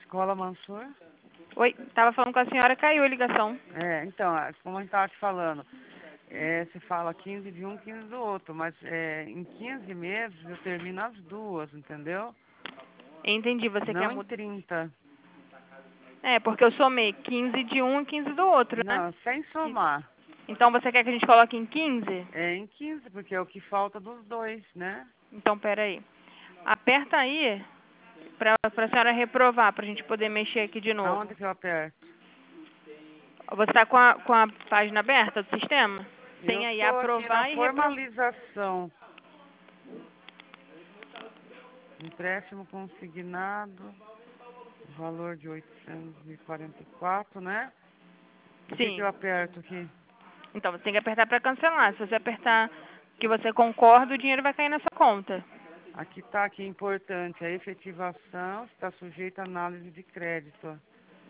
Escola Mansur? Oi, tava falando com a senhora, caiu a ligação. Então, como a gente estava te falando, se fala 15 de um, 15 do outro, mas em 15 meses eu termino as duas, entendeu? Entendi, você quer Não em mudar. 30. É, porque eu somei 15 de um e 15 do outro, né? Não, sem somar. Então você quer que a gente coloque em 15? É em 15, porque é o que falta dos dois, né? Então, pera aí. Aperta aí pra senhora reprovar, pra gente poder mexer aqui de novo. Aonde que eu aperto? Você tá com a página aberta do sistema? Eu Tem aí tô aqui na aprovar e reprovar. formalização. Empréstimo consignado, valor de 844, né? O que Sim. eu aperto aqui? Então você tem que apertar pra cancelar. Se você apertar que você concorda, o dinheiro vai cair na sua conta. Aqui está, aqui é importante, a efetivação está sujeita à análise de crédito.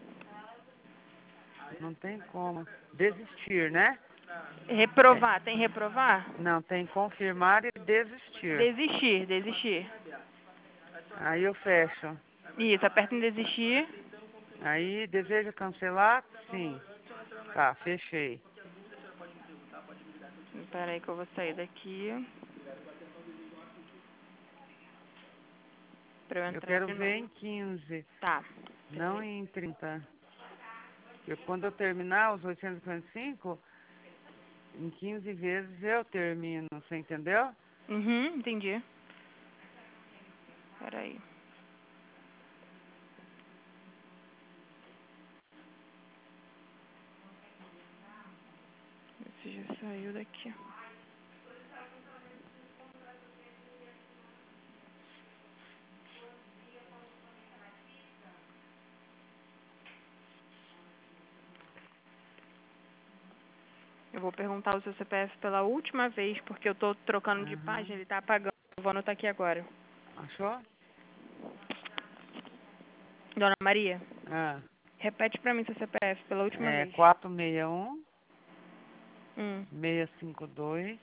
Não tem como. Desistir, né? É. Reprovar, tem reprovar? Não, tem confirmar e desistir. Desistir. Aí eu fecho. Isso, aperta em desistir. Aí, deseja cancelar? Sim. Tá, fechei. Espera aí que eu vou sair daqui pra eu Eu entrar quero de ver novo. em 15, Tá. não em 30. Porque quando eu terminar os 855, em 15 vezes eu termino, você entendeu? Uhum, entendi. Espera aí. Você já saiu daqui. Eu vou perguntar o seu CPF pela última vez, porque eu tô trocando de Aham. página, ele tá apagando. Eu vou anotar aqui agora. Achou? Dona Maria, Ah, repete pra mim seu CPF pela última é vez. 461 Hum, 652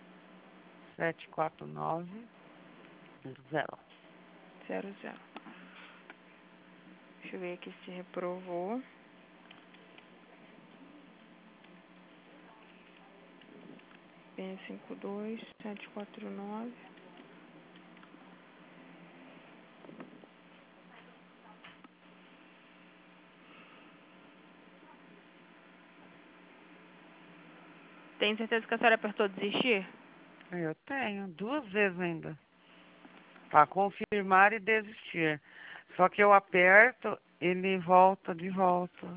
749 0. 00. Deixa eu ver aqui se reprovou. 652 749. Tem certeza que a senhora apertou desistir? Eu tenho, duas vezes ainda. Para confirmar e desistir. Só que eu aperto, ele volta de volta.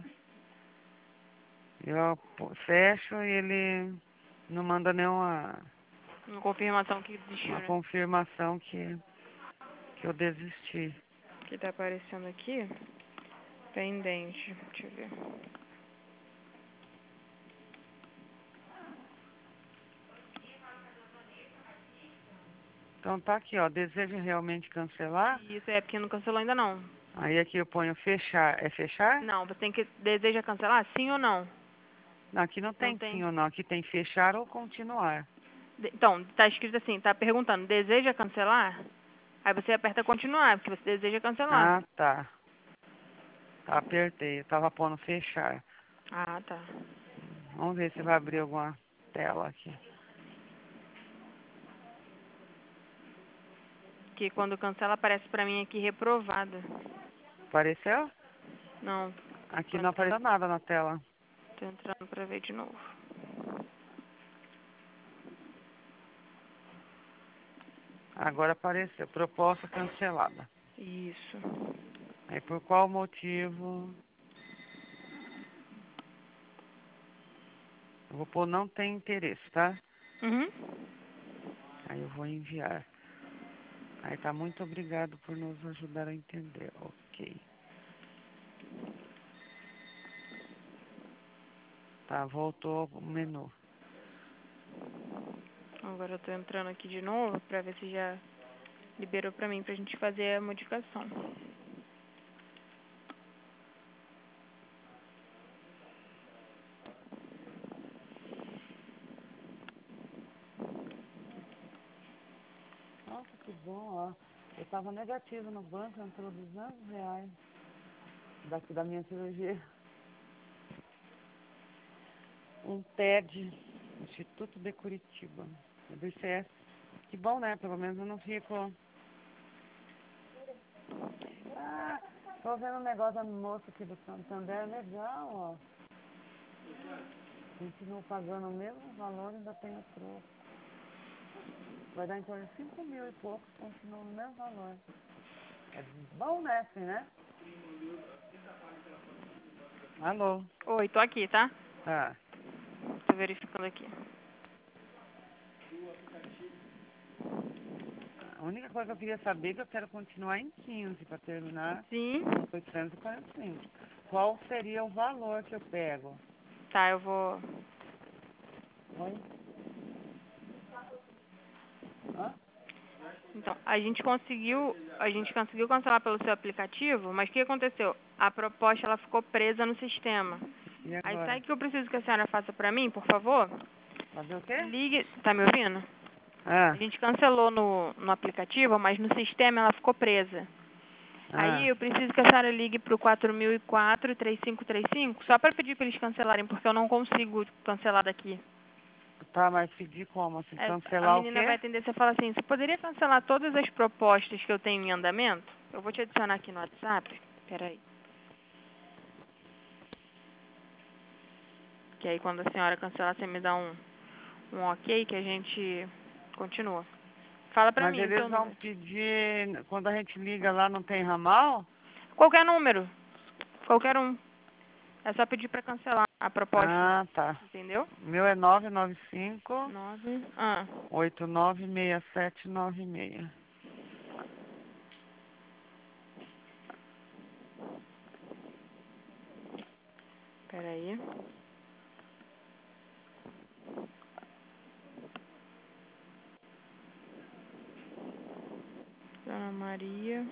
Eu fecho e ele não manda nenhuma Uma confirmação que desistiu, uma né? confirmação que eu desisti. Que tá aparecendo aqui. Pendente. Deixa eu ver. Então tá aqui, ó. Deseja realmente cancelar? Isso é porque não cancelou ainda não. Aí aqui eu ponho fechar. É fechar? Não, você tem que. Deseja cancelar? Sim ou não? Não, aqui não Não tem sim tem. ou não. Aqui tem fechar ou continuar. Então, tá escrito assim, tá perguntando, deseja cancelar? Aí você aperta continuar, porque você deseja cancelar. Ah, tá. Tá, apertei. Eu tava pondo fechar. Ah, tá. Vamos ver se vai abrir alguma tela aqui. Que quando cancela aparece pra mim aqui reprovada. Apareceu? Não, tô Aqui não entrando, apareceu nada na tela. tô entrando pra ver de novo. Agora apareceu. Proposta cancelada. Isso. Aí por qual motivo? Eu vou pôr não tem interesse, tá? Uhum. Aí eu vou enviar. Aí tá, muito obrigado por nos ajudar a entender. Ok. Tá, voltou o menu. Agora eu tô entrando aqui de novo pra ver se já liberou pra mim pra gente fazer a modificação. Nossa, que bom, ó. Eu tava negativo no banco, entrou R$ 200. daqui da minha cirurgia. Um TED, Instituto de Curitiba, do ICS. Que bom, né? Pelo menos eu não fico... Ah, tô vendo um negócio da moça aqui do Santander, legal, ó. Continuo pagando o mesmo valor e ainda tenho troco. Vai dar em torno de 5 mil e poucos, continua no mesmo valor. É bom, né, assim, né? Alô? Oi, tô aqui, tá? Tá. Tô verificando aqui. A única coisa que eu queria saber é que eu quero continuar em 15 para terminar Sim. 845. Qual seria o valor que eu pego? Tá, eu vou... Oi? Hã? Então, a gente conseguiu cancelar pelo seu aplicativo, mas o que aconteceu? A proposta, ela ficou presa no sistema. E Aí agora? sabe o que eu preciso que a senhora faça pra mim, por favor? Fazer o quê? Ligue... Tá me ouvindo? A Ah, gente cancelou no aplicativo, mas no sistema ela ficou presa. Aí ah. eu preciso que a senhora ligue pro 4004-3535, só para pedir para eles cancelarem, porque eu não consigo cancelar daqui. Tá, mas pedir como? Assim, A cancelar o menina vai quê? atender, você fala assim, você poderia cancelar todas as propostas que eu tenho em andamento? Eu vou te adicionar aqui no WhatsApp. Peraí. Que aí quando a senhora cancelar, você me dá um ok que a gente continua. Fala pra Mas mim o eles seu vão número. pedir, quando a gente liga lá, não tem ramal? Qualquer número. Qualquer um. É só pedir pra cancelar a proposta. Ah, tá. Entendeu? O meu é 995 9. 896796. Peraí. Dona Maria.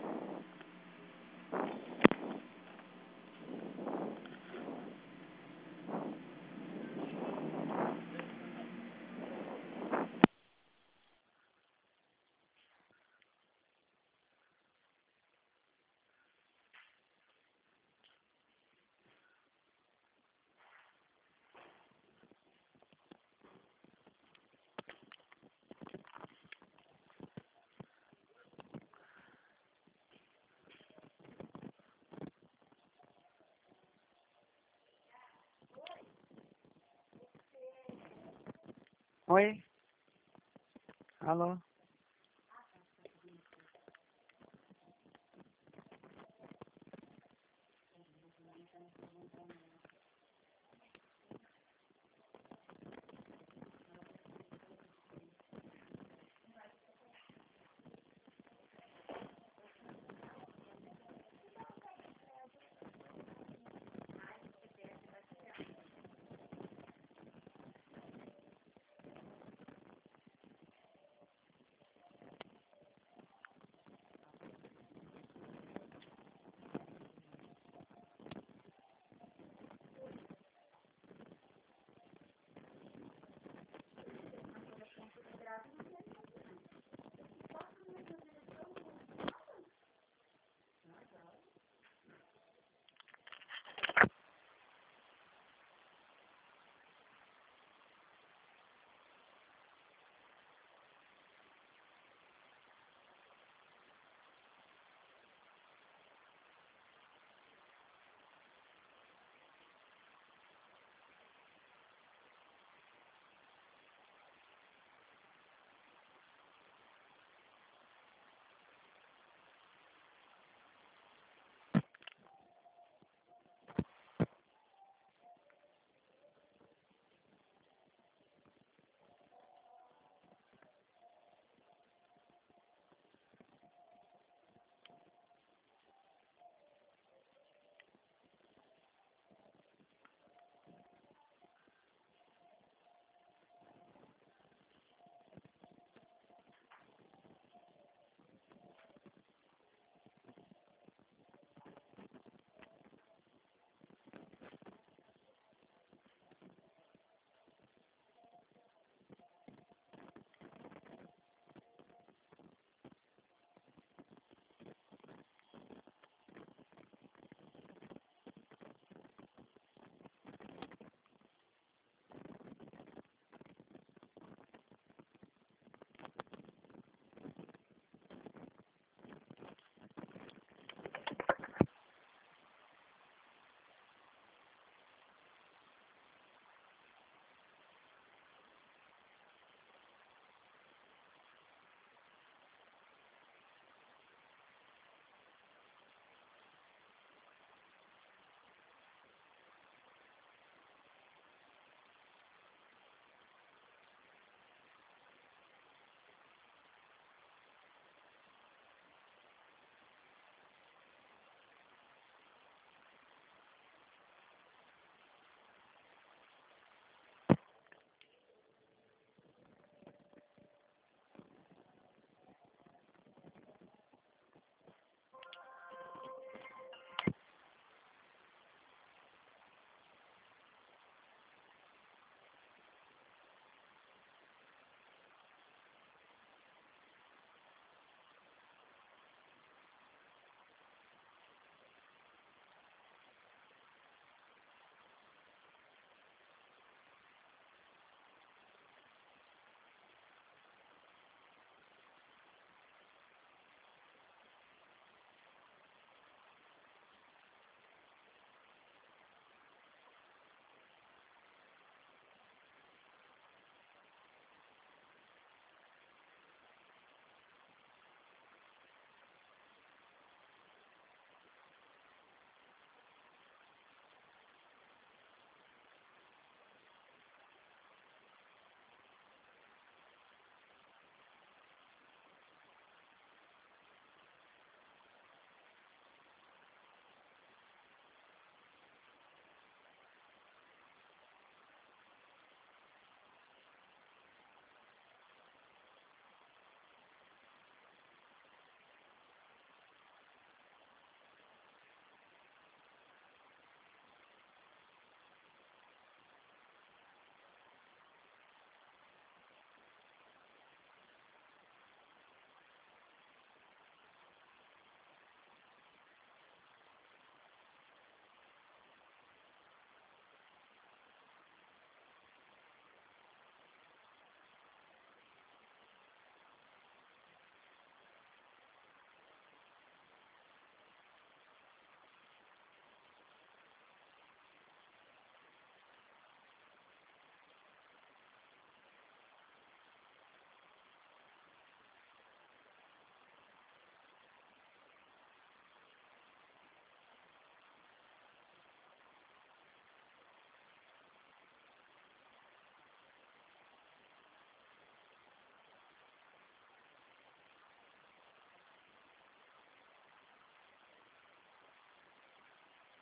Oi? Alô?